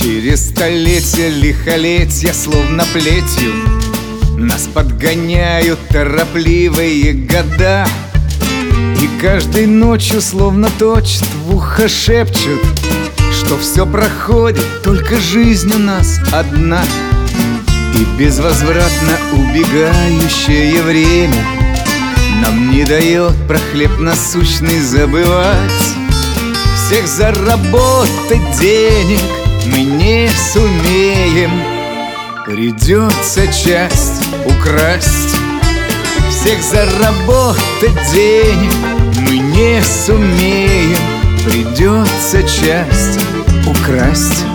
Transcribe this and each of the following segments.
Через столетия, лихолетия, словно плетью нас подгоняют торопливые года. И каждой ночью, словно точно в ухо шепчут, что все проходит, только жизнь у нас одна. И безвозвратно убегающее время нам не дает про хлеб насущный забывать. Всех заработать денег мы не сумеем, придется часть украсть. Всех заработать денег мы не сумеем, придется часть украсть.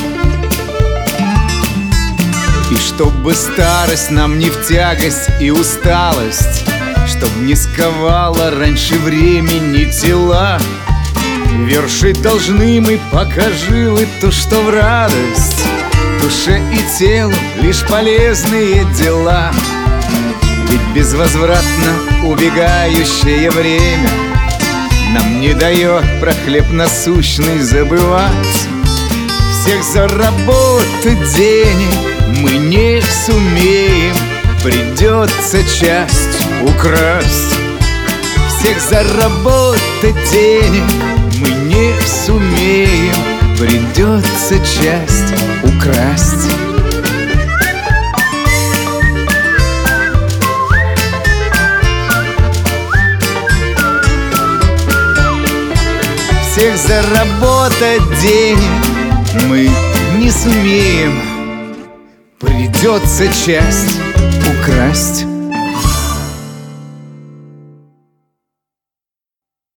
И чтобы старость нам не в тягость и усталость, чтоб не сковала раньше времени тела, вершить должны мы пока живы то, что в радость душе и телу лишь полезные дела. Ведь безвозвратно убегающее время нам не дает про хлеб насущный забывать. Всех заработать денег мы не сумеем, придется часть украсть. Всех заработать денег мы не сумеем, придется часть украсть. Всех заработать денег мы не сумеем, придется часть украсть.